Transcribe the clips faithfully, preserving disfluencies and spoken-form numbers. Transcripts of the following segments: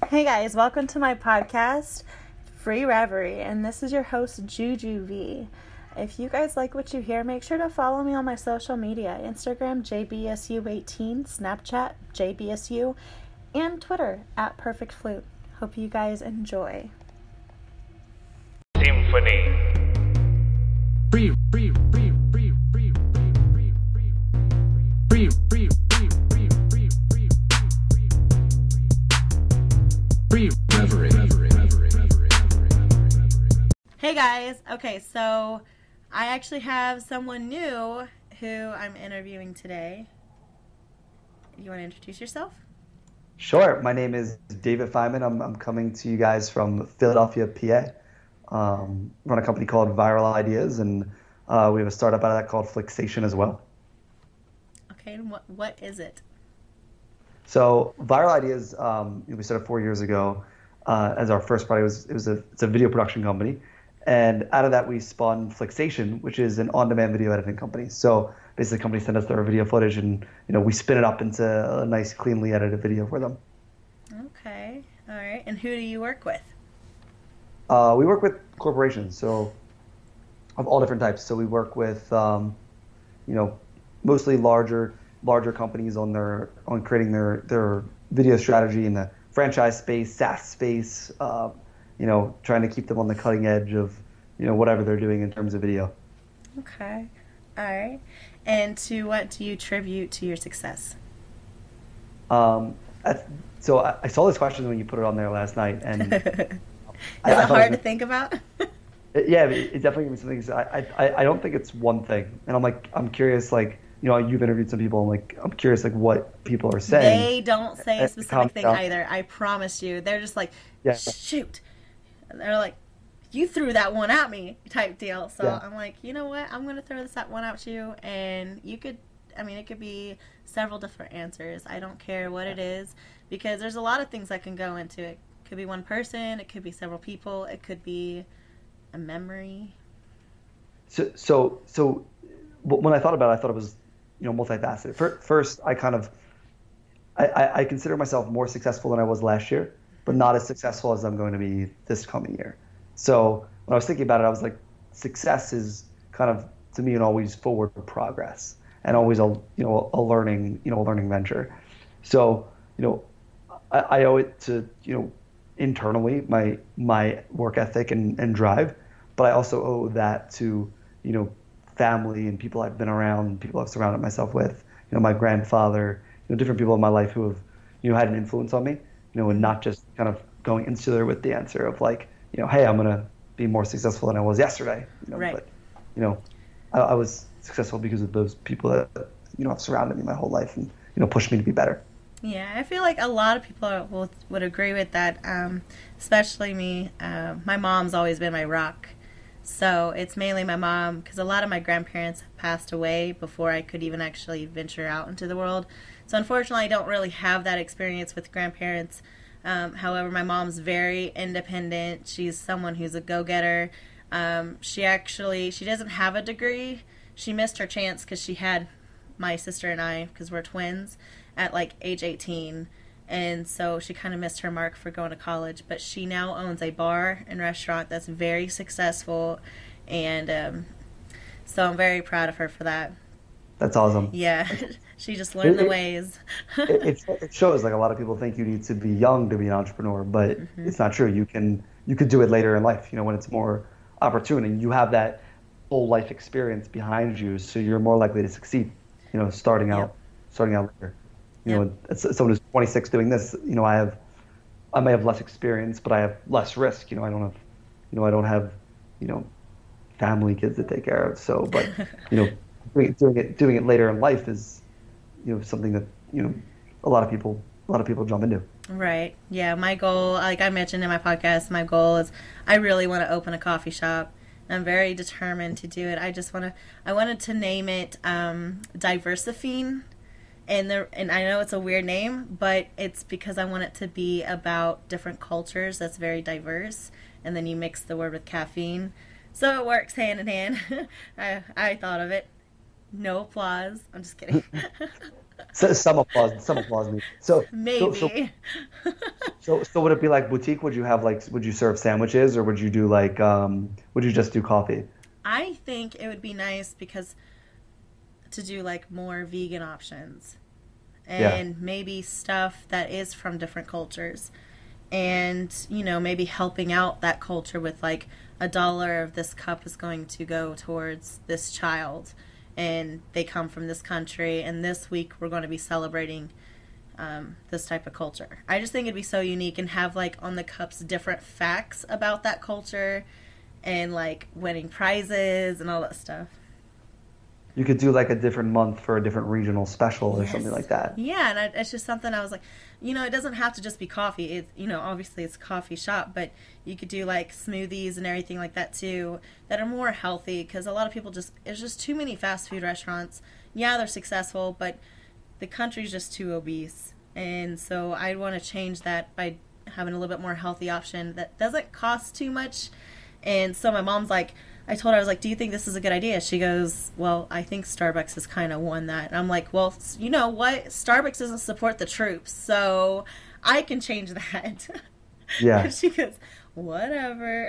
Hey guys, welcome to my podcast, Free Reverie, and this is your host, Juju V. If you guys like what you hear, make sure to follow me on my social media, Instagram, J B S U eighteen, Snapchat, J B S U, and Twitter, at Perfect Flute. Hope you guys enjoy. Symphony. Free, free, free, free, free, free, free, free, free, free, free, free, free, free, free, reverie, reverie, reverie, reverie, reverie. Hey guys, okay, so I actually have someone new who I'm interviewing today. You want to introduce yourself? Sure. My name is David Feynman. I'm, I'm coming to you guys from Philadelphia, P A. Um, run a company called Viral Ideas, and uh, we have a startup out of that called Flixation as well. Okay, and what what is it? So Viral Ideas, um, we started four years ago uh, as our first product. It was, it was a, it's a video production company. And out of that, we spun Flixation, which is an on-demand video editing company. So basically, the company sends us their video footage, and you know we spin it up into a nice, cleanly edited video for them. Okay, all right. And who do you work with? Uh, we work with corporations, so of all different types. So we work with, um, you know, mostly larger, larger companies on their on creating their their video strategy in the franchise space, SaaS space. Uh, you know, trying to keep them on the cutting edge of, you know, whatever they're doing in terms of video. Okay, all right. And to what do you tribute to your success? Um, I, so I, I saw this question when you put it on there last night, and Is I, it I hard was, to think about? it, yeah, it, it definitely gives me something. I, I I don't think it's one thing, and I'm like I'm curious. Like you know, you've interviewed some people. I'm like I'm curious, like what people are saying. They don't say a Uh, specific calm thing down. either. I promise you. They're just like, Yeah. shoot. And they're like, you threw that one at me type deal. So Yeah. I'm like, you know what? I'm going to throw this that one out to you. And you could, I mean, it could be several different answers. I don't care what it is, because there's a lot of things that can go into it. It could be one person. It could be several people. It could be a memory. So, so, so when I thought about it, I thought it was, you know, multifaceted. Fir- First, I kind of, I, I, I consider myself more successful than I was last year, but not as successful as I'm going to be this coming year. So when I was thinking about it, I was like, success is kind of, to me, an always forward progress and always a, you know, a learning, you know, a learning venture. So, you know, I, I owe it to, you know, internally, my, my work ethic and, and drive, but I also owe that to, you know, family and people I've been around, people I've surrounded myself with, you know, my grandfather, you know, different people in my life who have, you know, had an influence on me, you know, and not just kind of going insular with the answer of like, you know, hey, I'm going to be more successful than I was yesterday, you know, Right. but, you know, I, I was successful because of those people that, you know, have surrounded me my whole life and, you know, pushed me to be better. Yeah, I feel like a lot of people are, will, would agree with that, um, especially me. Uh, my mom's always been my rock. So it's mainly my mom, because a lot of my grandparents passed away before I could even actually venture out into the world. So unfortunately, I don't really have that experience with grandparents. Um, however, my mom's very independent. She's someone who's a go-getter. Um, she actually, she doesn't have a degree. She missed her chance because she had my sister and I, because we're twins, at like age eighteen. And so she kind of missed her mark for going to college. But she now owns a bar and restaurant that's very successful. And um, so I'm very proud of her for that. That's awesome. Yeah, she just learned the It- ways. it, it, it shows like a lot of people think you need to be young to be an entrepreneur, but Mm-hmm. it's not true. You can you could do it later in life, you know, when it's more opportune and you have that whole life experience behind you, so you're more likely to succeed, you know, starting out Yep. starting out later. You Yep. know, as someone who's twenty-six doing this, you know, I have I may have less experience, but I have less risk. You know, I don't have you know, I don't have, you know, family, kids to take care of. So, but you know, doing, doing it doing it later in life is, you know, something that, you know, a lot of people a lot of people jump into. Right. Yeah, my goal, like I mentioned in my podcast, my goal is I really want to open a coffee shop. I'm very determined to do it. I just want to, I wanted to name it um, Diversifine. And the and I know it's a weird name, but it's because I want it to be about different cultures that's very diverse. And then you mix the word with caffeine. So it works hand in hand. I, I thought of it. No applause. I'm just kidding. So, some applause, some applause me. So, so, so, Maybe. so, so would it be like boutique? Would you have like, would you serve sandwiches or would you do like, um, would you just do coffee? I think it would be nice because to do like more vegan options Yeah, and maybe stuff that is from different cultures, and you know, maybe helping out that culture with like a dollar of this cup is going to go towards this child, and they come from this country, and this week we're going to be celebrating um, this type of culture. I just think it'd be so unique, and have like on the cups different facts about that culture, and like winning prizes and all that stuff. you could do like a different month for a different regional special or something Yes. like that. Yeah, and I, it's just something I was like, you know, it doesn't have to just be coffee. It, you know, obviously it's a coffee shop, but you could do like smoothies and everything like that too, that are more healthy, because a lot of people just, there's just too many fast food restaurants. Yeah, they're successful, but the country's just too obese. And so I want to change that by having a little bit more healthy option that doesn't cost too much. And so my mom's like, I told her, I was like, do you think this is a good idea? She goes, well, I think Starbucks has kind of won that. And I'm like, well, you know what? Starbucks doesn't support the troops, so I can change that. Yeah. And she goes, whatever.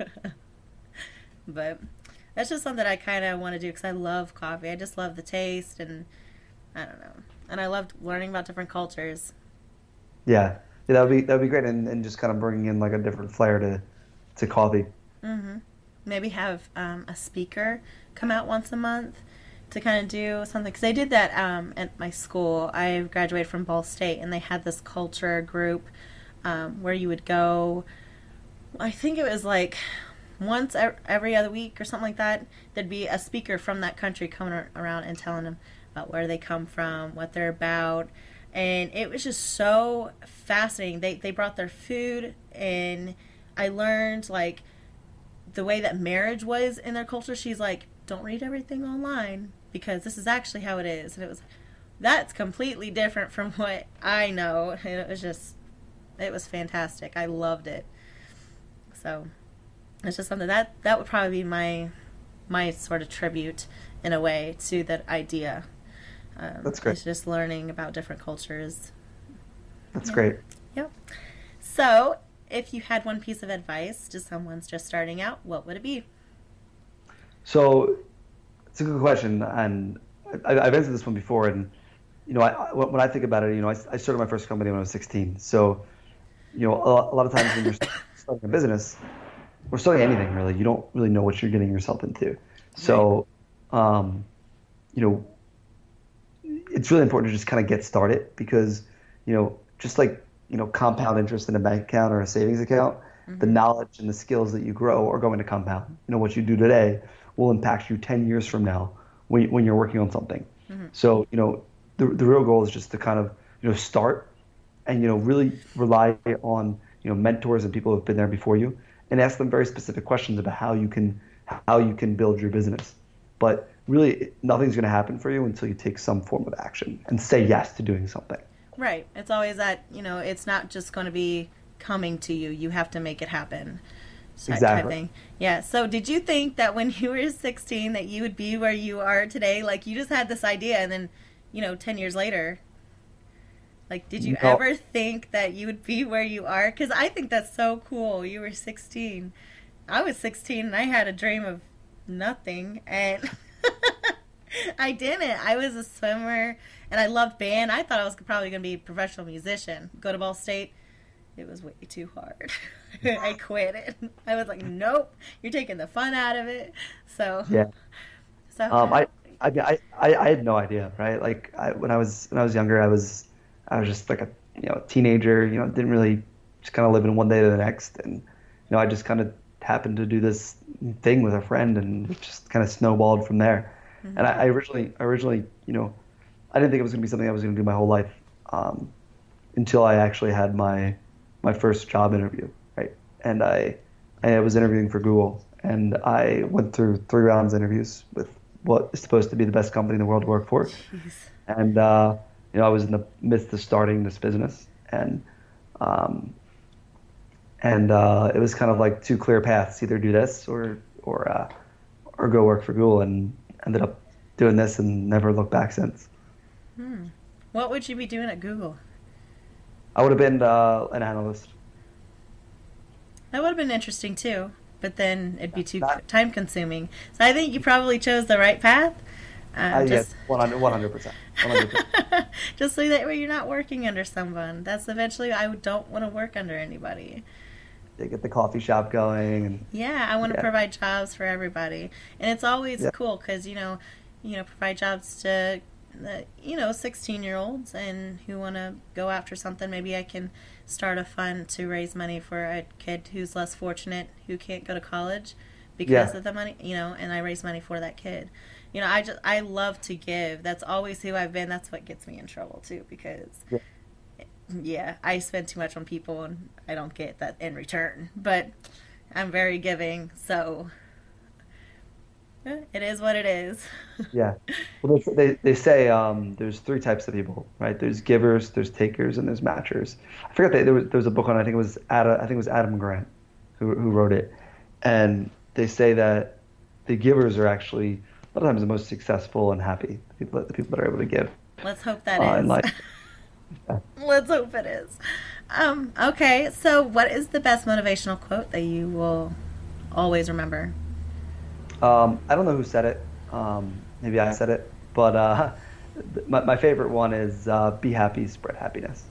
But that's just something I kind of want to do because I love coffee. I just love the taste, and I don't know. And I loved learning about different cultures. Yeah. Yeah, that would be, that would be great. And, and just kind of bringing in like a different flair to, to coffee. Hmm. Maybe have um, a speaker come out once a month to kind of do something. Because they did that um, at my school. I graduated from Ball State, and they had this culture group um, where you would go. I think it was like once ev- every other week or something like that. There'd be a speaker from that country coming ar- around and telling them about where they come from, what they're about. And it was just so fascinating. They they brought their food, and I learned like the way that marriage was in their culture. She's like, don't read everything online because this is actually how it is. And it was, that's completely different from what I know. And it was just, it was fantastic. I loved it. So it's just something that, that would probably be my, my sort of tribute in a way to that idea. Um, That's great. It's just learning about different cultures. That's great. Yep. So, if you had one piece of advice to someone's just starting out, what would it be? So it's a good question. And I, I've answered this one before. And, you know, I, I- when I think about it, you know, I, I started my first company when I was sixteen. So, you know, a, a lot of times when you're starting a business or starting anything really, you don't really know what you're getting yourself into. So, um, you know, it's really important to just kind of get started because, you know, just like, you know, compound interest in a bank account or a savings account, the knowledge and the skills that you grow are going to compound. You know, what you do today will impact you ten years from now when, when you're working on something. So, you know, the, the real goal is just to kind of, you know, start and, you know, really rely on, you know, mentors and people who have been there before you and ask them very specific questions about how you can, how you can build your business. But really, nothing's going to happen for you until you take some form of action and say yes to doing something. Right. It's always that, you know, it's not just going to be coming to you. You have to make it happen. Type, Exactly. type thing. Yeah. So did you think that when you were sixteen that you would be where you are today? Like you just had this idea and then, you know, ten years later, like did you No. ever think that you would be where you are? Because I think that's so cool. You were sixteen. I was sixteen and I had a dream of nothing. And I didn't. I was a swimmer and I loved band. I thought I was probably going to be a professional musician. Go to Ball State. It was way too hard. I quit it. I was like, nope, you're taking the fun out of it. So, Yeah. so Um, I, I, I, I I had no idea, right? Like I, when I was when I was younger, I was I was just like a you know teenager, you know, didn't really just kind of living one day to the next, and you know, I just kind of happened to do this thing with a friend, and it just kind of snowballed from there. And I, I originally originally you know I didn't think it was going to be something I was going to do my whole life um, until I actually had my my first job interview, right? And I I was interviewing for Google, and I went through three rounds of interviews with what is supposed to be the best company in the world to work for. Jeez. And uh, you know, I was in the midst of starting this business, and um, and uh, it was kind of like two clear paths: either do this or or uh, or go work for Google. And ended up doing this and never looked back since. What would you be doing at Google? I would have been uh, an analyst. That would have been interesting too, but then it'd be too Not- time consuming. So I think you probably chose the right path. Uh, I, just, yes, one hundred percent. one hundred percent. just so that way you're not working under someone. That's eventually, I don't want to work under anybody. They get the coffee shop going. And, Yeah, I want to Yeah. provide jobs for everybody, and it's always Yeah. cool because you know, you know, provide jobs to, uh, you know, sixteen year olds and who want to go after something. Maybe I can start a fund to raise money for a kid who's less fortunate who can't go to college because Yeah. of the money, you know, and I raise money for that kid. You know, I just I love to give. That's always who I've been. That's what gets me in trouble too because. Yeah. Yeah, I spend too much on people and I don't get that in return. But I'm very giving, so eh, it is what it is. Yeah. Well, they, they, they say um, there's three types of people, right? There's givers, there's takers, and there's matchers. I forgot that there was there was a book on, I think it was Adam, I think it was Adam Grant who who wrote it, and they say that the givers are actually a lot of times the most successful and happy. The people, the people that are able to give Let's hope that uh, is. in life. Yeah. Let's hope it is. Um, okay, so what is the best motivational quote that you will always remember? Um, I don't know who said it. Um, maybe I said it, but uh, my my favorite one is uh, "Be happy, spread happiness."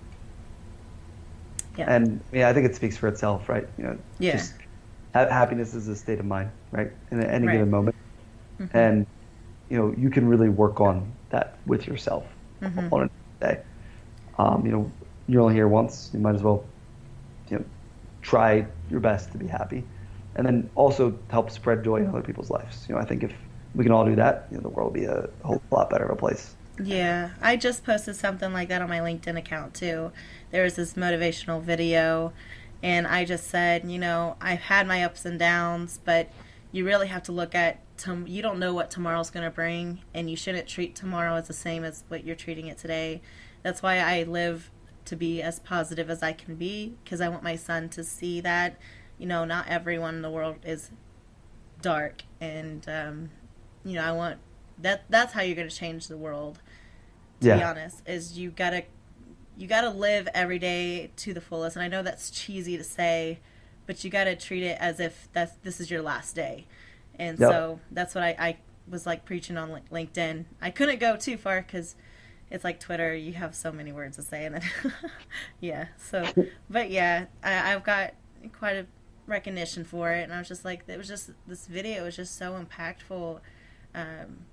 Yeah. And yeah, I think it speaks for itself, right? You know, Yeah. just ha- happiness is a state of mind, right? In any Right. given moment, Mhm. and you know, you can really work on that with yourself Mhm. on a day. Um, you know, you're only here once. You might as well, you know, try your best to be happy, and then also help spread joy in other people's lives. You know, I think if we can all do that, you know, the world will be a whole lot better of a place. Yeah, I just posted something like that on my LinkedIn account too. There was this motivational video, and I just said, you know, I've had my ups and downs, but you really have to look at, tom- you don't know what tomorrow's going to bring, and you shouldn't treat tomorrow as the same as what you're treating it today. That's why I live to be as positive as I can be, because I want my son to see that, you know, not everyone in the world is dark, and, um, you know, I want that that's how you're going to change the world, to be Yeah. honest, is you gotta you gotta live every day to the fullest. And I know that's cheesy to say, but you gotta treat it as if that's this is your last day. And Yep. so that's what I, I was like preaching on Lin- LinkedIn. I couldn't go too far because it's like Twitter, you have so many words to say, and then yeah, so but yeah, I, I've got quite a recognition for it, and I was just like, it was just this video was just so impactful. Um,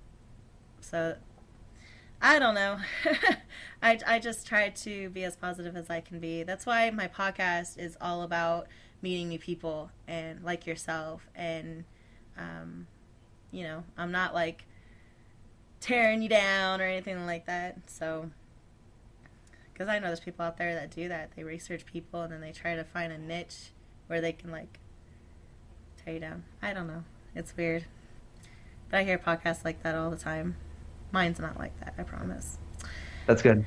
so I don't know. I, I just try to be as positive as I can be. That's why my podcast is all about meeting new people and like yourself. And, um, you know, I'm not like tearing you down or anything like that. So, because I know there's people out there that do that. They research people and then they try to find a niche where they can like tear you down. I don't know. It's weird. But I hear podcasts like that all the time. Mine's not like that, I promise. That's good.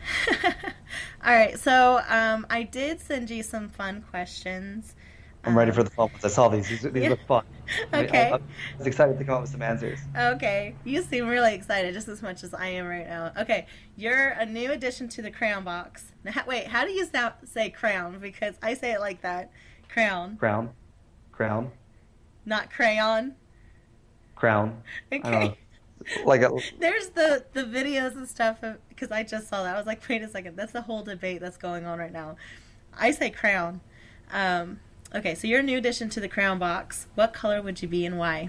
All right, so um, I did send you some fun questions. I'm ready Um, for the fun ones. I saw these. These, these yeah. look fun. I mean, Okay. I, I was excited to come up with some answers. Okay, you seem really excited, just as much as I am right now. Okay, you're a new addition to the Crown Box. Now, ha- wait, how do you now say crown? Because I say it like that. Crown, Crown, crown, not crayon. crown. I don't Okay. know. Like a, There's the, the videos and stuff, because I just saw that. I was like, wait a second, that's the whole debate that's going on right now. I say crown. Um, okay, so you're a new addition to the Crown Box. What color would you be and why?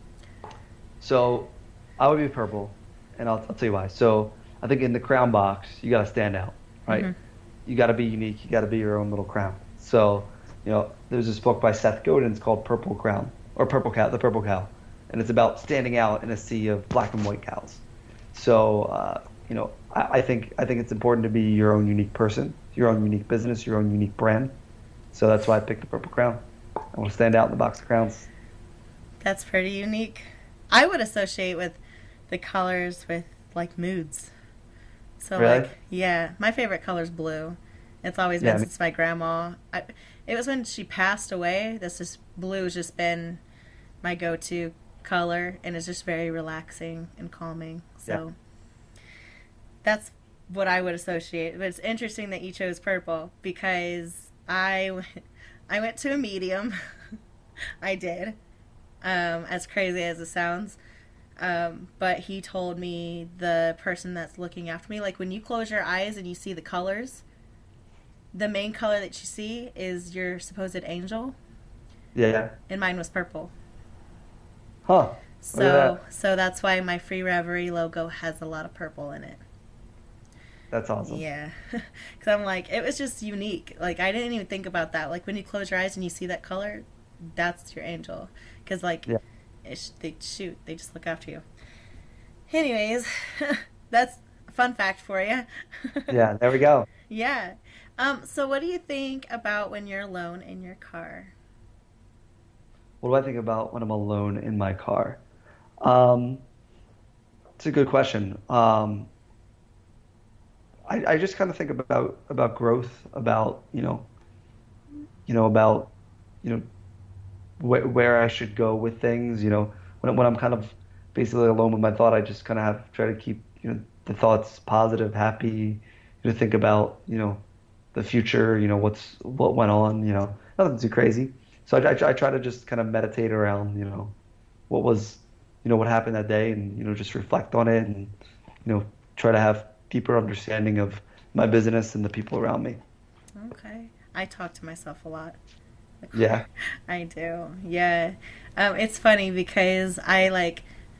so I would be purple, and I'll, I'll tell you why. So I think in the crown box, you got to stand out, right? Mhm. You got to be unique. You got to be your own little crown. So, you know, there's this book by Seth Godin. It's called Purple Crown, or Purple Cow, The Purple Cow. And it's about standing out in a sea of black and white cows. So, uh, you know, I, I think I think it's important to be your own unique person, your own unique business, your own unique brand. So that's why I picked the Purple Crown. I want to stand out in the box of crowns. That's pretty unique. I would associate with the colors with like moods. So Really? like, yeah, my favorite color is blue. It's always been Yeah, me- since my grandma. I, it was when she passed away. This is blue has just been my go-to color, and it's just very relaxing and calming. So that's what I would associate. But it's interesting that you chose purple because I, went- I went to a medium. I did, um, as crazy as it sounds. Um, but he told me the person that's looking after me, like when you close your eyes and you see the colors, the main color that you see is your supposed angel, Yeah. and mine was purple. Huh. Look at So, that. so that's why my Free Reverie logo has a lot of purple in it. That's awesome. Yeah, because I'm like, it was just unique. Like I didn't even think about that. Like when you close your eyes and you see that color, that's your angel. Because like, Yeah. it sh- they shoot, they just look after you. Anyways, that's a fun fact for you. Yeah. There we go. Yeah. Um. So, what do you think about when you're alone in your car? What do I think about when I'm alone in my car? Um, it's a good question. Um, I, I just kind of think about about growth, about you know, you know, about you know wh where I should go with things. You know, when when I'm kind of basically alone with my thought, I just kind of have try to keep you know the thoughts positive, happy. You know, think about you know the future. You know, what's what went on. You know, nothing too crazy. So I, I, I try to just kind of meditate around you know what was you know what happened that day, and you know just reflect on it, and you know try to have deeper understanding of my business and the people around me. Okay. I talk to myself a lot. Yeah. I do. Yeah. Um, it's funny because I like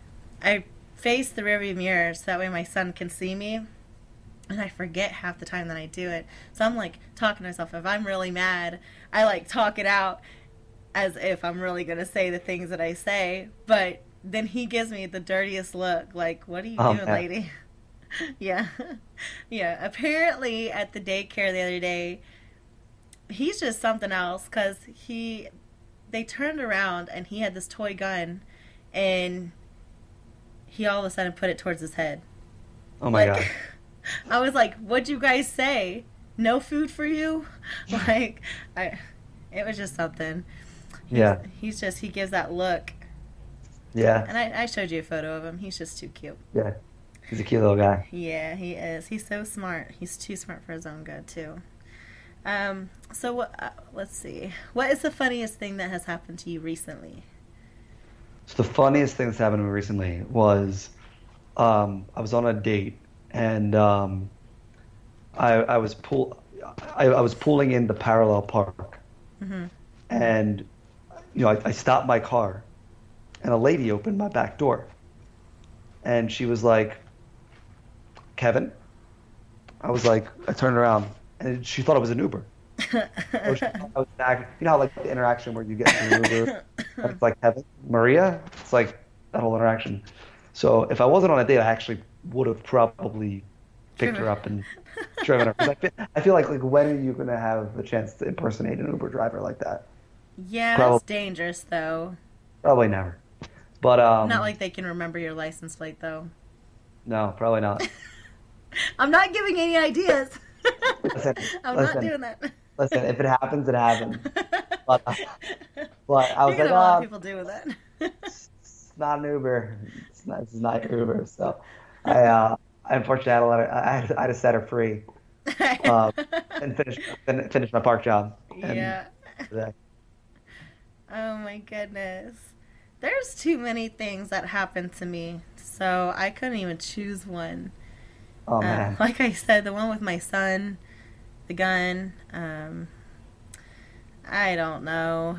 I face the rearview mirror so that way my son can see me, and I forget half the time that I do it. So I'm like talking to myself. If I'm really mad, I like talk it out as if I'm really gonna say the things that I say. But then he gives me the dirtiest look, like, "What are you Oh doing, man. lady?" Yeah. Yeah. Apparently at the daycare the other day, he's just something else because he they turned around and he had this toy gun, and he all of a sudden put it towards his head. Oh my God. Like, I was like, "What'd you guys say? No food for you?" Like, I, it was just something. He's, Yeah. he's just he gives that look, Yeah. and I, I showed you a photo of him. He's just too cute. Yeah. He's a cute little guy. Yeah, he is. He's so smart. He's too smart for his own good too. Um. So what? Uh, let's see. What is the funniest thing that has happened to you recently? So the funniest thing that's happened to me recently was um, I was on a date and um, I I was pull I, I was pulling in the parallel park Mm-hmm. and you know I, I stopped my car and a lady opened my back door and she was like, "Kevin?" I was like, I turned around and she thought it was an Uber. Or she thought I was an act- you know how like the interaction where you get to an Uber and it's like Kevin, Maria? It's like that whole interaction. So if I wasn't on a date, I actually would have probably picked her up and driven her. 'Cause I feel, I feel like like when are you gonna have the chance to impersonate an Uber driver like that? Yeah, Probably that's dangerous though. probably never. But Not um, like they can remember your license plate though. no, probably not. I'm not giving any ideas. Listen, I'm not listen, doing that. listen. If it happens, it happens. But uh, but I was You're like, gonna have a lot of oh, people doing that. it's not an Uber. It's not, it's not your Uber. So I, uh, I unfortunately had to let her, I had, I had to set her free, uh, and finish, fin- finish my park job. And Yeah. Oh my goodness. There's too many things that happened to me, so I couldn't even choose one. oh Uh, man. like I said, the one with my son, the gun. Um, I don't know.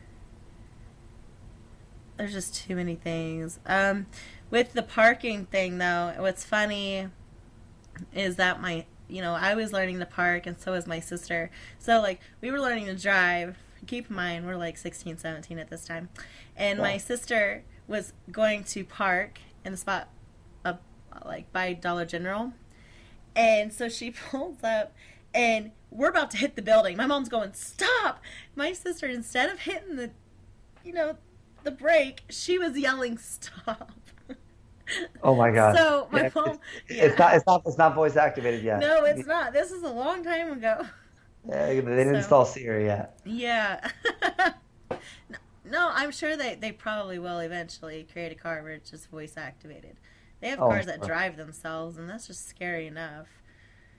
There's just too many things. Um, with the parking thing, though, what's funny is that my, you know, I was learning to park, and so was my sister. So, like, we were learning to drive. Keep in mind, we're like sixteen, seventeen at this time. And my Yeah. sister was going to park in the spot up, like, by Dollar General. And so she pulls up, and we're about to hit the building. My mom's going, "Stop!" My sister, instead of hitting the, you know, the brake, she was yelling, "Stop!" Oh my God. So my Yeah, mom, it's, yeah. it's not, it's not, it's not voice activated yet. No, it's not. This is a long time ago. Yeah, they didn't So- install Siri yet. Yeah. No, I'm sure they, they probably will eventually create a car where it's just voice activated. They have Oh, cars that sure. drive themselves, and that's just scary enough.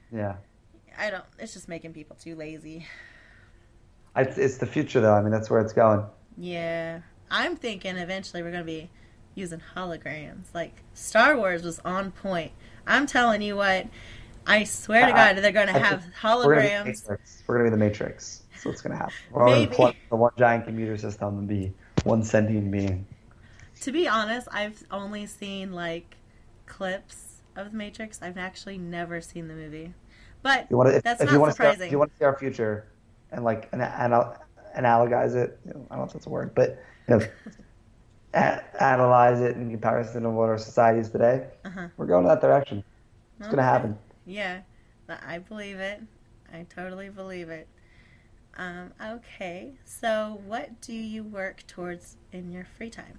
Yeah. I don't. It's just making people too lazy. It's, it's the future, though. I mean, that's where it's going. Yeah, I'm thinking eventually we're gonna be using holograms. Like Star Wars was on point. I'm telling you what. I swear to I, God, they're gonna I have think we're gonna be the holograms. Matrix. We're gonna be the Matrix. That's what's gonna happen. We're all gonna plug Maybe. the one giant computer system and be one sentient being. To be honest, I've only seen like clips of the Matrix. I've actually never seen the movie, but You want to, if, that's if you not want to see our, if surprising. you want to see our future, and like an, anal, analogize it. You know, I don't know if that's a word, but you know, a, analyze it in comparison to what our society is today. Uh-huh. We're going that direction. It's Okay. gonna happen. Yeah, I believe it. I totally believe it. Um, okay, so what do you work towards in your free time?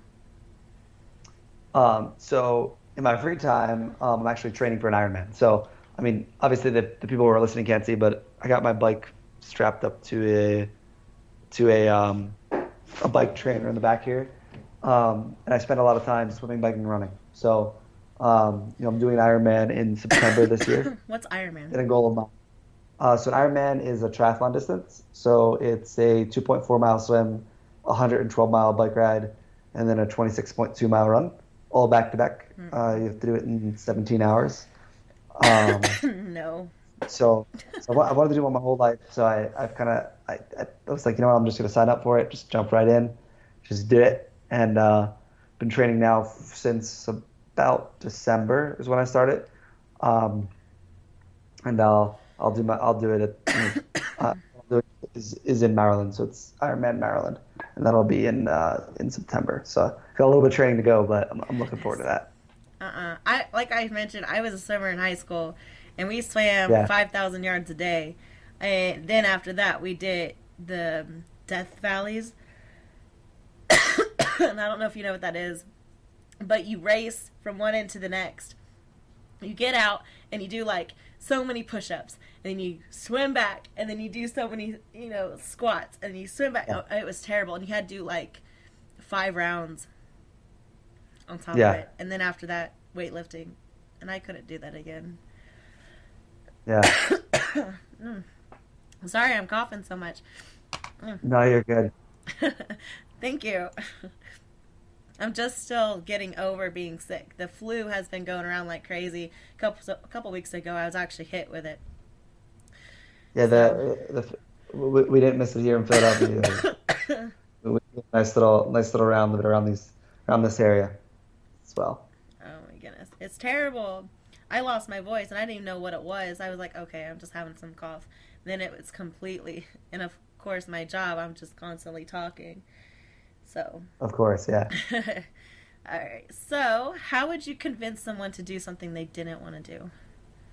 Um, so in my free time, um, I'm actually training for an Ironman. So I mean, obviously the, the people who are listening can't see, but I got my bike strapped up to a to a um, a bike trainer in the back here, um, and I spend a lot of time swimming, biking, and running. So um, you know, I'm doing an Ironman in September this year What's Iron Man? in Angola. Uh, so an Ironman is a triathlon distance. So it's a two point four mile swim, a one hundred twelve mile bike ride, and then a twenty-six point two mile run, all back to back. Uh, You have to do it in seventeen hours. Um, No. so, so I wa- I wanted to do one my whole life. So I, I've kind of, I, I was like, you know what, I'm just going to sign up for it. Just jump right in, just do it. And uh, been training now f- since about December is when I started. Um, and I'll I'll do my I'll do it at uh, I'll do it is is in Maryland, so it's Ironman Maryland, and that'll be in uh, in September. So got a little bit of training to go, but I'm I'm looking forward to that. Uh-uh. I like I mentioned, I was a swimmer in high school, and we swam Yeah. five thousand yards a day. And then after that, we did the Death Valleys. And I don't know if you know what that is, but you race from one end to the next. You get out and you do like so many push-ups, and then you swim back, and then you do so many, you know, squats, and you swim back. Yeah. Oh, it was terrible, and you had to do like five rounds on top Yeah. of it, and then after that, weightlifting, and I couldn't do that again. Yeah. Sorry, I'm coughing so much. No, you're good. Thank you. I'm just still getting over being sick. The flu has been going around like crazy. A couple a couple weeks ago, I was actually hit with it. Yeah, the the we, we didn't miss it here in Philadelphia either. We, we did a nice little nice little round of it around these around this area as well. Oh my goodness, it's terrible. I lost my voice and I didn't even know what it was. I was like, okay, I'm just having some cough. Then it was completely, and of course, my job, I'm just constantly talking. So. Of course, yeah. All right. So, how would you convince someone to do something they didn't want to do?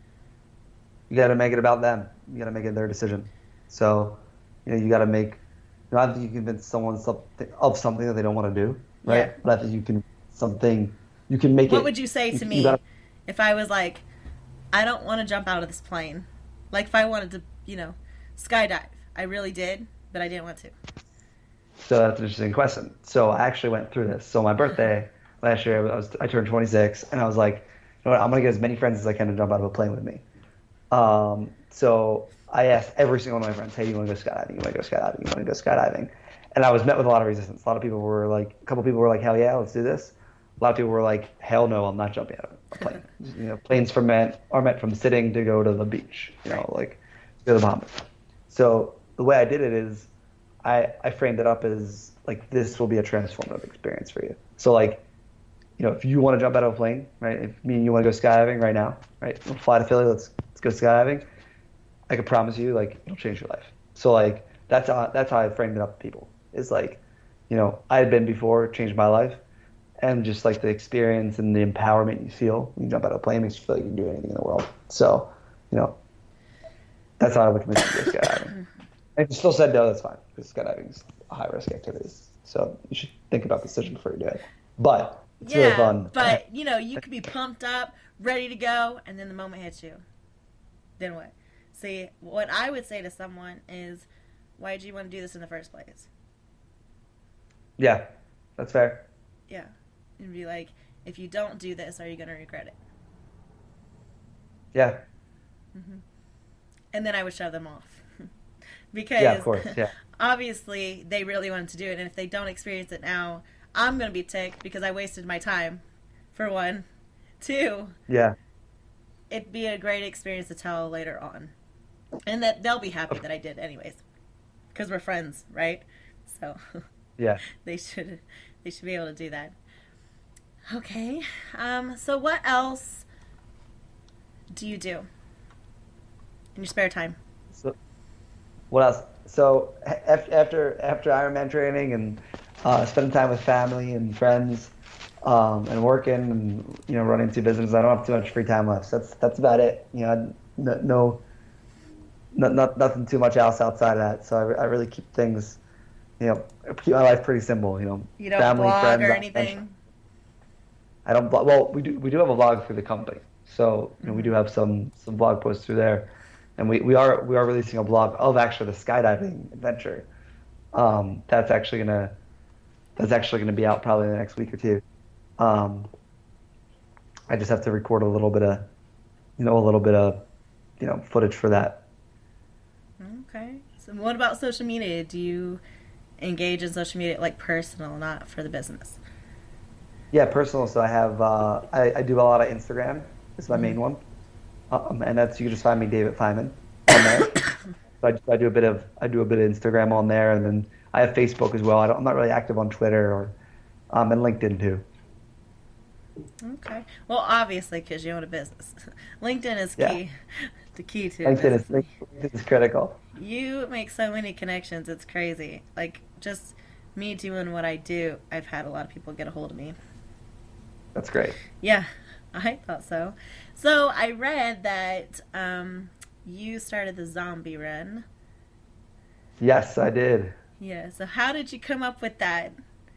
You got to make it about them. You got to make it their decision. So, you know, you got to make. You know, I think you convince someone something of something that they don't want to do, right? Yeah. But I think you can something. You can make it. What would you say to you, me you gotta, if I was like, I don't want to jump out of this plane? Like if I wanted to, you know, skydive. I really did, but I didn't want to. So that's an interesting question. So I actually went through this. So my birthday last year, I was I turned twenty-six, and I was like, you know what, I'm gonna get as many friends as I can to jump out of a plane with me. Um, so I asked every single one of my friends, hey, you want to go skydiving? You want to go skydiving? You want to go skydiving? And I was met with a lot of resistance. A lot of people were like, a couple people were like, hell yeah, let's do this. A lot of people were like, hell no, I'm not jumping out of a plane. You know, planes for men are meant from sitting to go to the beach. You know, like go to the Bahamas. So the way I did it is, I I framed it up as like this will be a transformative experience for you. So like, you know, if you want to jump out of a plane, right? If me and you want to go skydiving right now, right? We'll fly to Philly. Let's let's go skydiving. I can promise you, like, it'll change your life. So like that's how that's how I framed it up to people. Is like, you know, I had been before, it changed my life, and just like the experience and the empowerment you feel when you jump out of a plane makes you feel like you can do anything in the world. So, you know, that's how I would convince you to go skydiving. And if you still said no, that's fine, because skydiving is a high risk activity. So you should think about the decision before you do it. But it's Yeah, really fun. but you know, you could be pumped up, ready to go, and then the moment hits you. Then what? See, what I would say to someone is, why did you want to do this in the first place? Yeah, that's fair. Yeah. And be like, if you don't do this, are you going to regret it? Yeah. Mm-hmm. and then I would shove them off because Yeah, of course. Yeah. obviously they really wanted to do it, and if they don't experience it now, I'm going to be ticked because I wasted my time, for one. Two, Yeah. it'd be a great experience to tell later on, and that they'll be happy that I did anyways, because we're friends, right? So Yeah. they should they should be able to do that. Okay, um, so what else do you do in your spare time? So, what else? So af- after after Ironman training and uh, spending time with family and friends, um, and working and you know running two businesses, I don't have too much free time left. So that's that's about it. You know, no, no, no, not nothing too much else outside of that. So I, I really keep things, you know, keep my life pretty simple. You know, You don't family, blog friends. or I- anything? I don't blog. Well, we do we do have a blog through the company, so you know we do Mm-hmm. have some some blog posts through there, and we, we are we are releasing a blog of actually the skydiving adventure. Um, that's actually gonna that's actually gonna be out probably in the next week or two. Um, I just have to record a little bit of, you know, a little bit of, you know, footage for that. Okay. So what about social media? Do you engage in social media like personal, not for the business? Yeah, personal. So I have uh, I, I do a lot of Instagram. It's my main one, um, and that's you can just find me David Feynman on there. So I, I do a bit of I do a bit of Instagram on there, and then I have Facebook as well. I don't, I'm not really active on Twitter or um, and LinkedIn too. Okay. Well, obviously, because you own a business. LinkedIn is Yeah. key. The key to a LinkedIn is business. LinkedIn is critical. You make so many connections. It's crazy. Like, just me doing what I do, I've had a lot of people get a hold of me. That's great. Yeah, I thought so. So I read that um, you started the zombie run. Yes, I did. Yeah. So how did you come up with that?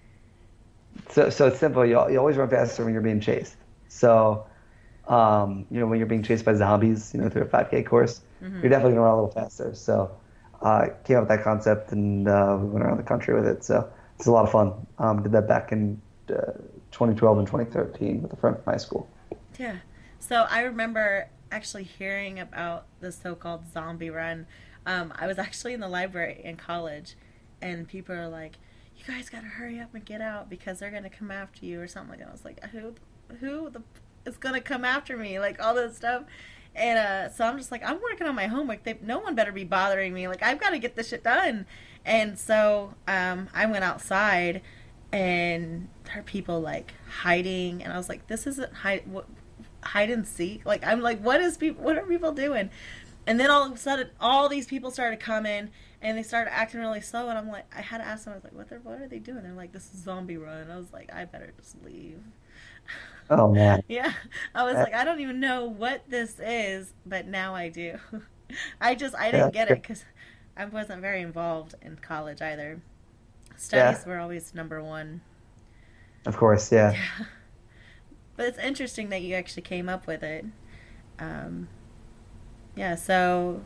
So so it's simple. You you always run faster when you're being chased. So, um, you know, when you're being chased by zombies, you know, through a five K course, Mhm. you're definitely gonna run a little faster. So, uh, came up with that concept and uh, we went around the country with it. So it's a lot of fun. Um, did that back in uh, twenty twelve and twenty thirteen with a friend from high school. Yeah. So I remember actually hearing about the so-called zombie run. Um, I was actually in the library in college, and people are like, "You guys got to hurry up and get out because they're gonna come after you" or something like that. I was like, "Who, who the is gonna come after me?" Like all this stuff. And uh, so I'm just like, I'm working on my homework. They, no one better be bothering me. Like I've got to get this shit done. And so um, I went outside, and there are people like hiding, and I was like, "This isn't hide what, hide and seek." Like I'm like, "What is people? What are people doing?" And then all of a sudden, all these people started coming, and they started acting really slow. And I'm like, I had to ask them. I was like, "What? They're, what are they doing?" They're like, "This is zombie run." I was like, "I better just leave." Oh man. Yeah, I was like, I don't even know what this is, but now I do. I just I didn't Yeah, get it because I wasn't very involved in college either. Studies Yeah. were always number one. Of course, yeah. But it's interesting that you actually came up with it. Um, yeah, so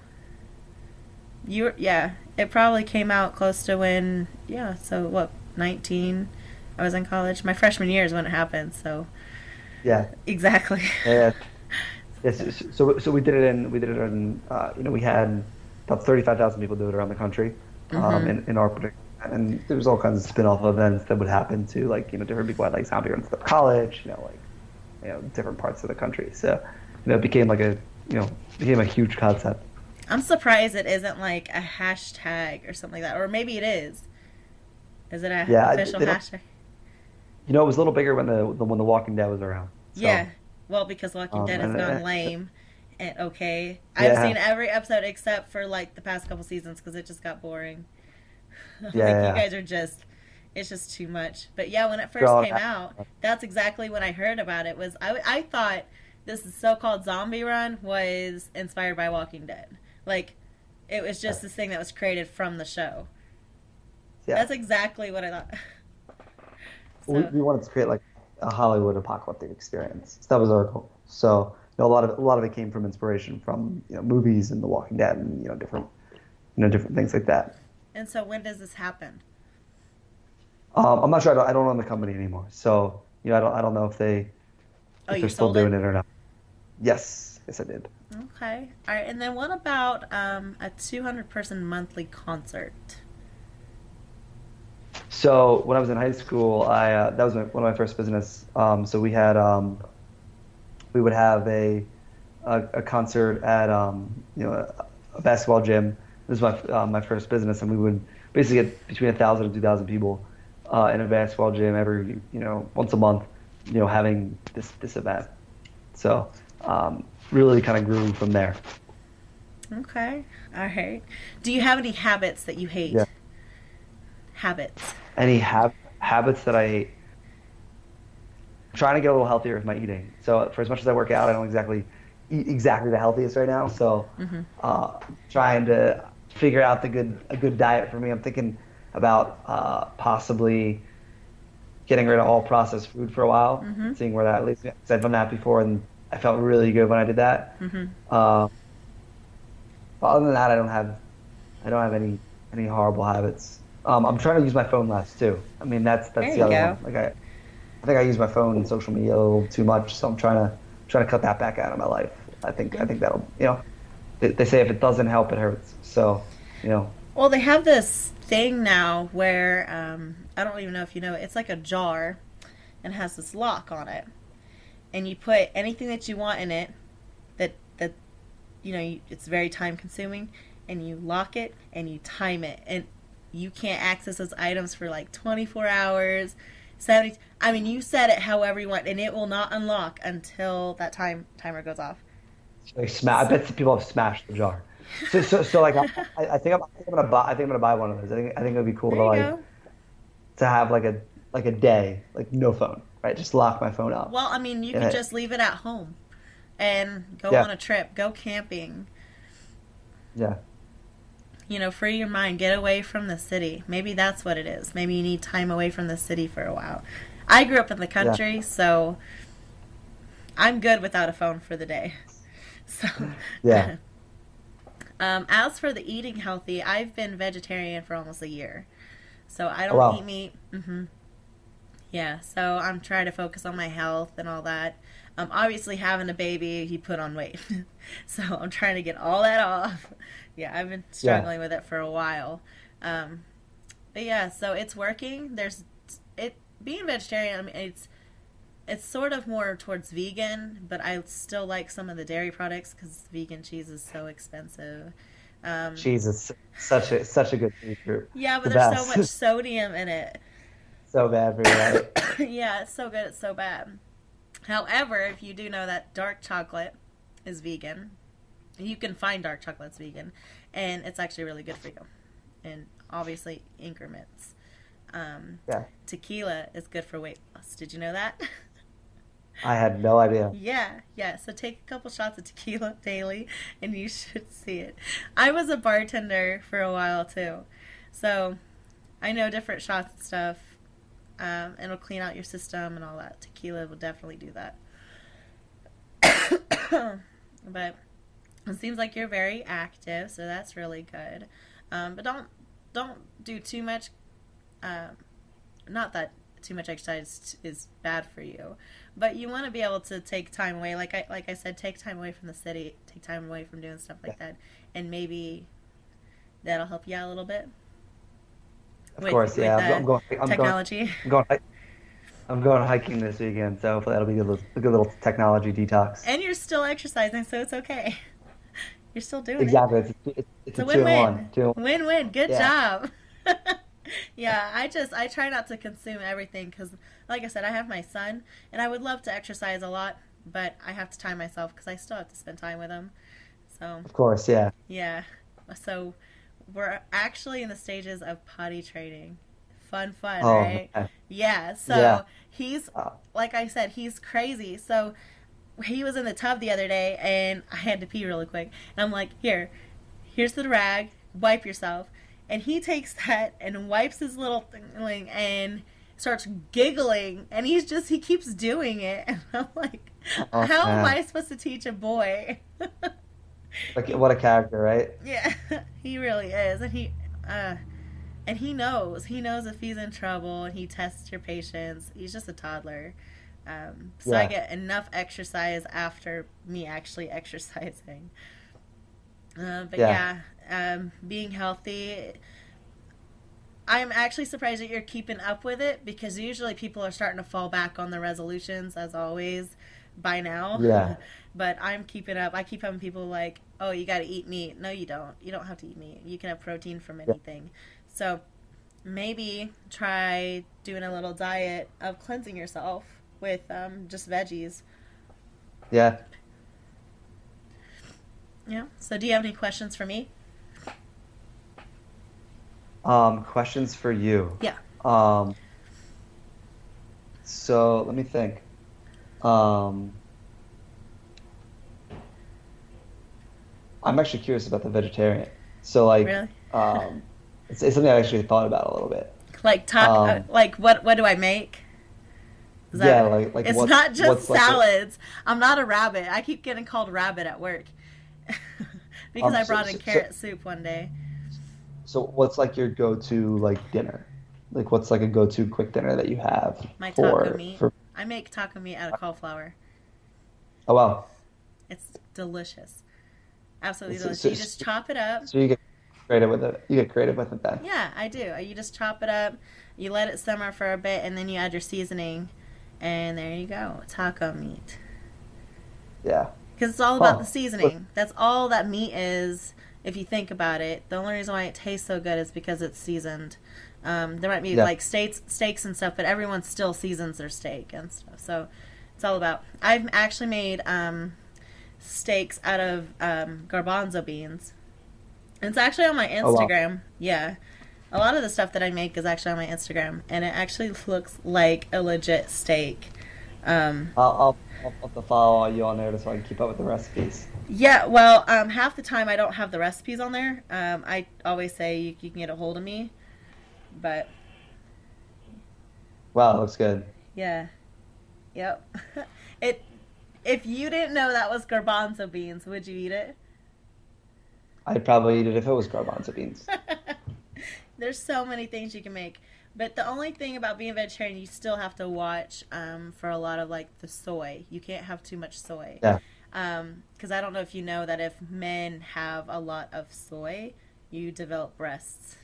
you were, yeah, it probably came out close to when, yeah, so what, nineteen? I was in college. My freshman year is when it happened, so Yeah. exactly. Yeah. Yes. So, so so we did it in we did it in uh, you know we had about thirty-five thousand people do it around the country, um, Mhm. in, in our particular, and there was all kinds of spin-off events that would happen to like you know different people had like zombie runs to college, you know like you know different parts of the country. So you know it became like a you know became a huge concept. I'm surprised it isn't like a hashtag or something like that, or maybe it is. Is it a Yeah, I- official they don't- hashtag? You know it was a little bigger when the, the when the Walking Dead was around. So, Yeah. Well, because Walking Um, Dead has and- gone and- lame. And okay, I've Yeah. seen every episode except for like the past couple seasons because it just got boring. Yeah, like yeah. you guys are just, it's just too much. But yeah, when it first Drawn came out. out, that's exactly when I heard about it. Was I? I thought this so-called zombie run was inspired by Walking Dead. Like, it was just this thing that was created from the show. Yeah. That's exactly what I thought. we, So- we wanted to create like a Hollywood apocalyptic experience. So that was our goal. So you know, a lot of it, a lot of it came from inspiration from you know movies and The Walking Dead and you know different you know different things like that. And so when does this happen? Um, I'm not sure. I don't, I don't own the company anymore. So you know I don't I don't know if they Oh, if you they're still sold doing it? it or not. Yes. Yes, I did. Okay. All right. And then what about um, a two hundred person monthly concert? So when I was in high school, I uh, that was my, one of my first business. Um, so we had um, we would have a a, a concert at um, you know a, a basketball gym. This was my uh, my first business, and we would basically get between a thousand and two thousand people uh, in a basketball gym every you know once a month. You know, having this this event. So um, really kind of grew from there. Okay. All right. Do you have any habits that you hate? Yeah. Habits. Any hab habits that I hate? Trying to get a little healthier with my eating. So for as much as I work out, I don't exactly eat exactly the healthiest right now. So Mm-hmm. uh, trying to figure out the good a good diet for me. I'm thinking about uh, possibly getting rid of all processed food for a while, Mm-hmm. seeing where that leads me. 'Cause I've done that before, and I felt really good when I did that. Mm-hmm. Uh, but other than that, I don't have I don't have any any horrible habits. Um, I'm trying to use my phone less too. I mean, that's There that's you the other go. one. Like I, I think I use my phone and social media a little too much, so I'm trying to trying to cut that back out of my life. I think I think that'll you know they, they say if it doesn't help, it hurts. So you know Well, they have this thing now where um, I don't even know if you know it. It's like a jar and has this lock on it, and you put anything that you want in it. That that you know you, it's very time consuming, and you lock it and you time it, and you can't access those items for like twenty-four hours, seventy. I mean, you set it however you want, and it will not unlock until that time timer goes off. like sma- I bet people have smashed the jar. So so, so like I, I I think I'm, I think I'm gonna buy I think I'm gonna buy one of those. I think I think it would be cool There to you like go. to have like a like a day like no phone, right? Just lock my phone up. Well, I mean, you Yeah. could just leave it at home and go Yeah. on a trip, go camping. Yeah. You know, free your mind, get away from the city. Maybe that's what it is. Maybe you need time away from the city for a while. I grew up in the country, so I'm good without a phone for the day. So, Yeah. um, as for the eating healthy, I've been vegetarian for almost a year. So I don't Oh, wow. eat meat. hmm Yeah, so I'm trying to focus on my health and all that. Um, obviously, having a baby, you put on weight. So I'm trying to get all that off. Yeah, I've been struggling with it for a while. Um, but yeah, so it's working. There's it being vegetarian. I mean, it's it's sort of more towards vegan, but I still like some of the dairy products because vegan cheese is so expensive. Um, Cheese is such a such a good food group. yeah, but The there's best. so much sodium in it. So bad for you, right? Yeah, it's so good, it's so bad. However, if you do know that dark chocolate is vegan, you can find dark chocolate's vegan, and it's actually really good for you. And obviously, increments. Um, Yeah. Tequila is good for weight loss. Did you know that? I had no idea. Yeah, yeah. So take a couple shots of tequila daily, and you should see it. I was a bartender for a while too, so I know different shots and stuff. Um, it'll clean out your system and all that. Tequila will definitely do that. But it seems like you're very active, so that's really good. Um, but don't don't do too much. Um, not that too much exercise is bad for you, but you want to be able to take time away. Like I like I said, take time away from the city, take time away from doing stuff like that, and maybe that'll help you out a little bit. Of with, course, yeah. with, I'm, uh, I'm going. I'm technology. going. I'm going. hi- I'm going hiking this weekend, so hopefully that'll be a good, little- a good little technology detox. And you're still exercising, so it's okay. You're still doing Exactly. it. It's, it's, it's It's a a two in win-win. one. Two. Win-win. Good Yeah. job. Yeah, I just I try not to consume everything because, like I said, I have my son, and I would love to exercise a lot, but I have to time myself because I still have to spend time with him. So Of course, yeah. yeah, so we're actually in the stages of potty training. Fun, fun, Oh, right? man. Yeah. So Yeah. he's Uh, like I said, he's crazy. So he was in the tub the other day, and I had to pee really quick. And I'm like, here, here's the rag, wipe yourself. And he takes that and wipes his little thing and starts giggling. And he's just, he keeps doing it. And I'm like, Oh, how am man. I supposed to teach a boy? Like what a character, right? Yeah, he really is. And he, uh, and he knows. He knows if he's in trouble, and he tests your patience. He's just a toddler. Um, so Yeah. I get enough exercise after me actually exercising. Uh, but yeah, Yeah. um, being healthy. I'm actually surprised that you're keeping up with it because usually people are starting to fall back on the resolutions, as always, by now. Yeah. But I'm keeping up. I keep having people like, oh, you got to eat meat. No, you don't. You don't have to eat meat. You can have protein from Yeah. anything. So maybe try doing a little diet of cleansing yourself with um, just veggies. Yeah. Yeah. So do you have any questions for me? Um, questions for you. Yeah. Um, so let me think. Um, I'm actually curious about the vegetarian. So like, Really? um, it's, it's something I actually thought about a little bit. Like talk. Uh, Um, like what? What do I make? Is yeah, that? like like It's what's not just what's like the, salads. I'm not a rabbit. I keep getting called rabbit at work because um I so, brought in so so carrot soup one day. so what's like your go-to like dinner? Like what's like a go-to quick dinner that you have My taco for meat. for I make taco meat out of cauliflower. oh wow. It's delicious. Absolutely So, delicious. so, You just chop it up. so you get creative with it. You get creative with it then. Yeah, I do. You just chop it up. You let it simmer for a bit, and then you add your seasoning, and there you go, taco meat. Yeah. Because it's all about Huh. the seasoning. That's all that meat is. If you think about it, the only reason why it tastes so good is because it's seasoned. Um, there might be Yeah. like steaks, steaks and stuff, but everyone still seasons their steak and stuff. So it's all about. I've actually made um, steaks out of um, garbanzo beans. And it's actually on my Oh wow. Instagram. Yeah, a lot of the stuff that I make is actually on my Instagram, and it actually looks like a legit steak. Um, I'll I'll I'll have to follow you on there so I can keep up with the recipes. Yeah, well, um, half the time I don't have the recipes on there. Um, I always say you, you can get a hold of me, but Wow, it looks good. yeah, yep. It. If you didn't know that was garbanzo beans, would you eat it? I'd probably eat it if it was garbanzo beans. There's so many things you can make, but the only thing about being vegetarian, you still have to watch um, for a lot of like the soy. You can't have too much soy. Yeah. Um, because I don't know if you know that if men have a lot of soy, you develop breasts.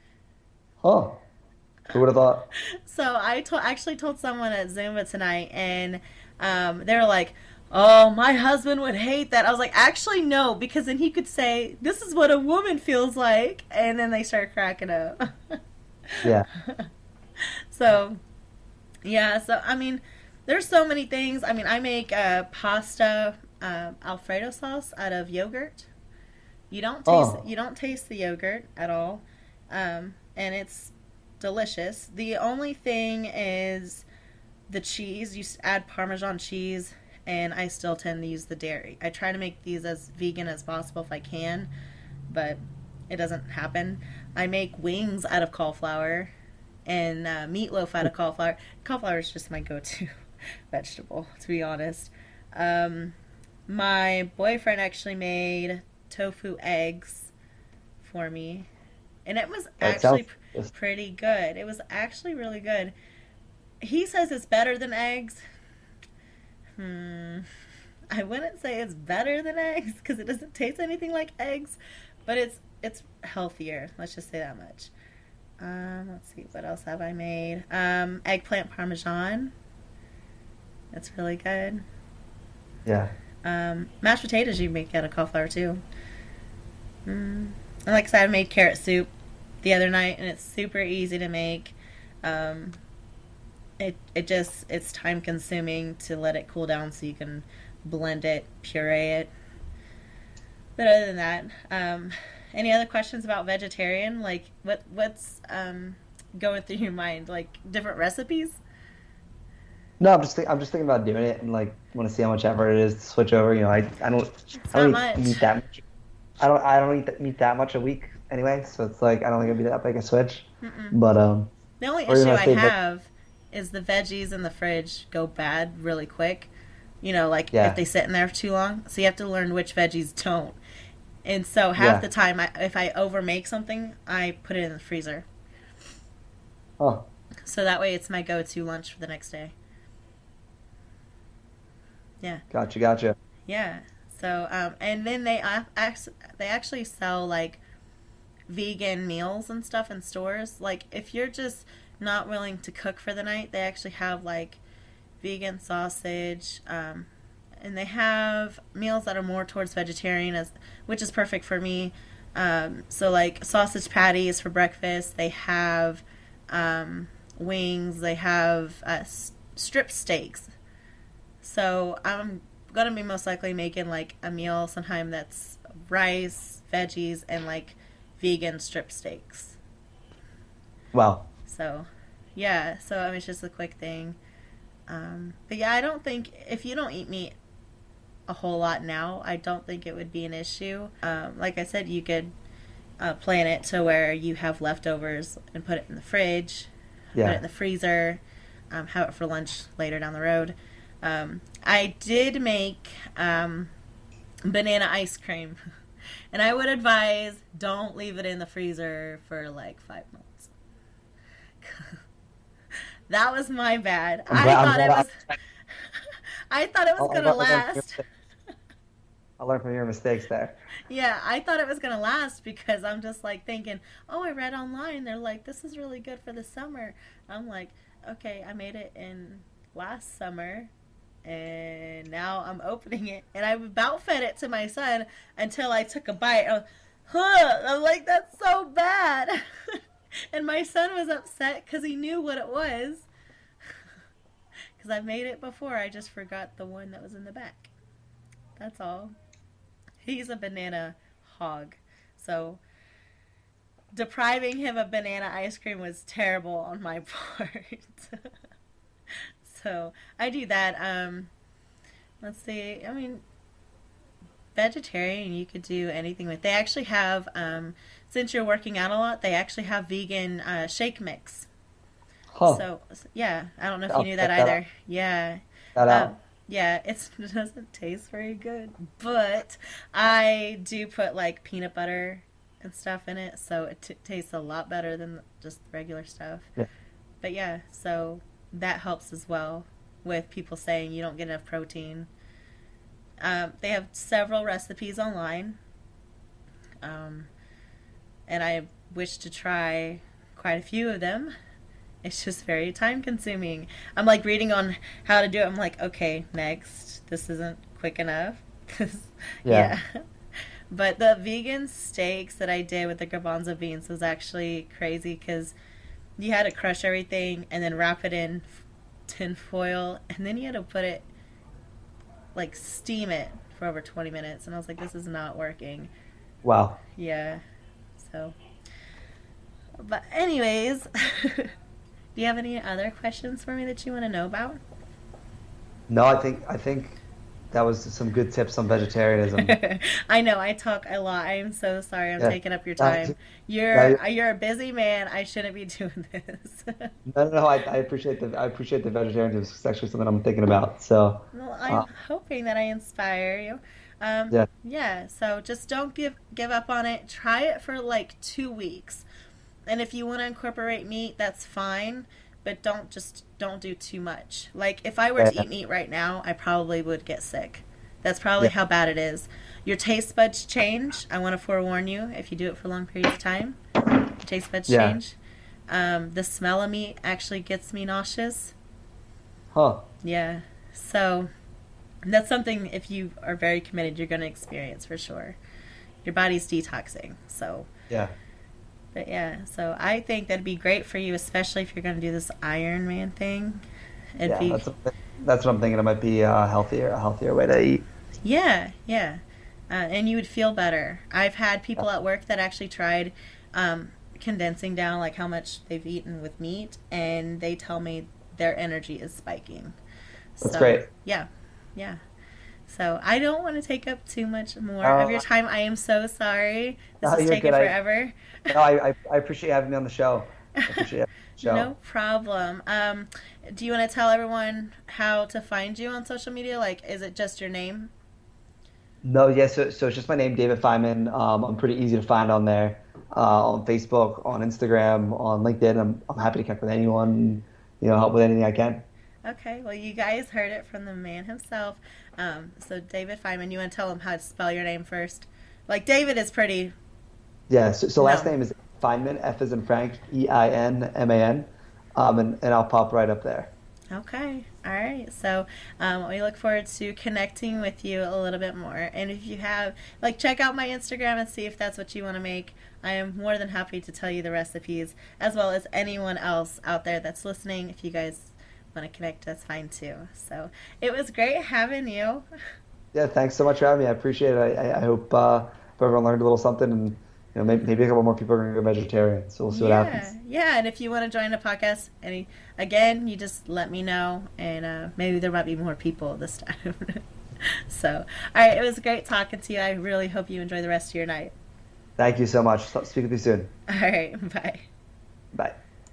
Oh, who would have thought? So I to- actually told someone at Zumba tonight, and um, they were like, "Oh, my husband would hate that." I was like, "Actually, no, because then he could say this is what a woman feels like," and then they start cracking up. Yeah. So, yeah. So I mean, there's so many things. I mean, I make uh, pasta uh, Alfredo sauce out of yogurt. You don't taste Oh, you don't taste the yogurt at all, um, and it's delicious. The only thing is the cheese. You s- add Parmesan cheese, and I still tend to use the dairy. I try to make these as vegan as possible if I can, but it doesn't happen. I make wings out of cauliflower and uh, meatloaf out of cauliflower. Cauliflower is just my go-to vegetable, to be honest. Um, my boyfriend actually made tofu eggs for me, and it was that actually sounds pr- delicious. pretty good. It was actually really good. He says it's better than eggs. Hmm. I wouldn't say it's better than eggs because it doesn't taste anything like eggs, but it's it's healthier. Let's just say that much. Um, let's see, what else have I made? Um, eggplant parmesan. That's really good. Yeah. Um, mashed potatoes you make out of cauliflower too. Mm. And like I said, I made carrot soup the other night, and it's super easy to make. Um, it it just it's time consuming to let it cool down so you can blend it, puree it. But other than that, um, any other questions about vegetarian? Like what what's um, going through your mind? Like different recipes? No, I'm just think, I'm just thinking about doing it and like want to see how much effort it is to switch over. You know, I I don't It's I not don't much. eat meat that much. I don't I don't eat that, meat that much a week anyway, so it's like I don't think it'd be that big a switch. Mm-mm. But um, The only or even issue if I they look, have is the veggies in the fridge go bad really quick. You know, like if yeah, they sit in there too long. So you have to learn which veggies don't. And so half yeah. the time, I, if I over make something, I put it in the freezer. Oh, So that way it's my go-to lunch for the next day. Yeah. Gotcha, gotcha. Yeah. So, um, and then they ac- ac- they actually sell like vegan meals and stuff in stores. Like if you're just not willing to cook for the night, they actually have like vegan sausage, um, and they have meals that are more towards vegetarian, as which is perfect for me. Um, so like sausage patties for breakfast. They have um, wings. They have uh, s- strip steaks. So I'm gonna be most likely making like a meal sometime that's rice, veggies, and like vegan strip steaks. Wow. So yeah, so I mean it's just a quick thing. Um, but yeah, I don't think if you don't eat meat a whole lot now, I don't think it would be an issue. Um, like I said, you could uh, plan it to where you have leftovers and put it in the fridge, put it Yeah. in the freezer, um, have it for lunch later down the road. Um, I did make um, banana ice cream, and I would advise don't leave it in the freezer for like five months. That was my bad. I'm I glad, I'm thought it glad was. I thought it was I, I, gonna I learned from your last. mistakes. I learned from your mistakes there. Yeah, I thought it was gonna last because I'm just like thinking, oh, I read online. They're like, this is really good for the summer. I'm like, okay, I made it in last summer, and now I'm opening it, and I about fed it to my son until I took a bite. I was, huh? I'm like, that's so bad. And my son was upset because he knew what it was. Because I've made it before. I just forgot the one that was in the back. That's all. He's a banana hog. So depriving him of banana ice cream was terrible on my part. So I do that. Um, let's see. I mean, vegetarian, you could do anything with. They actually have, um, since you're working out a lot, they actually have vegan uh, shake mix. Huh. So yeah, I don't know if you I'll knew check that that out. either. Yeah. That Um, out. yeah, it's, it doesn't taste very good, but I do put like peanut butter and stuff in it, so it t- tastes a lot better than just regular stuff. Yeah. But yeah, so that helps as well with people saying you don't get enough protein. Um, they have several recipes online, um, and I wish to try quite a few of them. It's just very time consuming. I'm like reading on how to do it. I'm like, okay, next. This isn't quick enough. 'Cause, Yeah. yeah. But the vegan steaks that I did with the garbanzo beans was actually crazy because you had to crush everything and then wrap it in tin foil, and then you had to put it, like, steam it for over twenty minutes. And I was like, this is not working. Wow. Yeah. So, but anyways, do you have any other questions for me that you want to know about? No, I think I think that was some good tips on vegetarianism. I know I talk a lot. I am so sorry. I'm Yeah. taking up your No, time. no, You're you're a busy man. I shouldn't be doing this. no, no, I, I appreciate the I appreciate the vegetarianism. It's actually something I'm thinking about. So, Well, I'm uh, hoping that I inspire you. Um, yeah, yeah. So just don't give give up on it. Try it for like two weeks, and if you want to incorporate meat, that's fine. But don't just don't do too much. Like if I were to yeah, eat meat right now, I probably would get sick. That's probably yeah, how bad it is. Your taste buds change. I want to forewarn you if you do it for long periods of time. Your taste buds yeah. change. Um, the smell of meat actually gets me nauseous. Huh. Yeah. So that's something if you are very committed, you're going to experience for sure. Your body's detoxing. So, Yeah. but yeah. So I think that'd be great for you, especially if you're going to do this Iron Man thing. It'd Yeah. be That's that's what I'm thinking. It might be a healthier a healthier way to eat. Yeah, yeah. Uh, and you would feel better. I've had Yeah. people at work that actually tried um, condensing down like how much they've eaten with meat, and they tell me their energy is spiking. That's So, great. yeah, yeah. So I don't want to take up too much more of your Uh, time. I am so sorry. This no, is you're taking good. I forever. no, I, I I appreciate having me on the show. I appreciate having me on the show. No problem. Um, do you want to tell everyone how to find you on social media? Like, is it just your name? No, yeah, so, so it's just my name, David Feynman. Um, I'm pretty easy to find on there, uh, on Facebook, on Instagram, on LinkedIn. I'm, I'm happy to connect with anyone, you know, help with anything I can. Okay, well, you guys heard it from the man himself. Um, so, David Feynman, you want to tell him how to spell your name first? Like, David is pretty. Yeah, so, so last No. name is Feynman, F as in Frank, E I N M A N, um, and, and I'll pop right up there. Okay, all right. So um, we look forward to connecting with you a little bit more. And if you have, like, check out my Instagram and see if that's what you want to make. I am more than happy to tell you the recipes, as well as anyone else out there that's listening. If you guys want to connect, that's fine too. So it was great having you. Yeah, thanks so much for having me. I appreciate it. I, I I hope uh, everyone learned a little something, and you know, maybe, maybe a couple more people are going to go vegetarian. So we'll see what Yeah, happens. yeah. And if you want to join the podcast, any again, you just let me know, and uh, maybe there might be more people this time. So, all right, it was great talking to you. I really hope you enjoy the rest of your night. Thank you so much. Speak with you soon. All right, bye. Bye.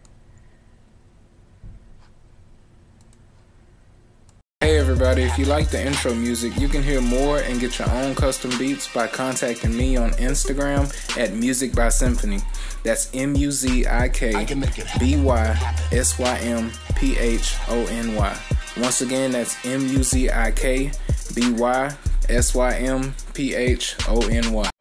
Hey everybody, if you like the intro music, you can hear more and get your own custom beats by contacting me on Instagram at Music by Symphony. That's M U Z I K B Y S Y M P H O N Y. Once again, that's M U Z I K B Y S Y M P H O N Y.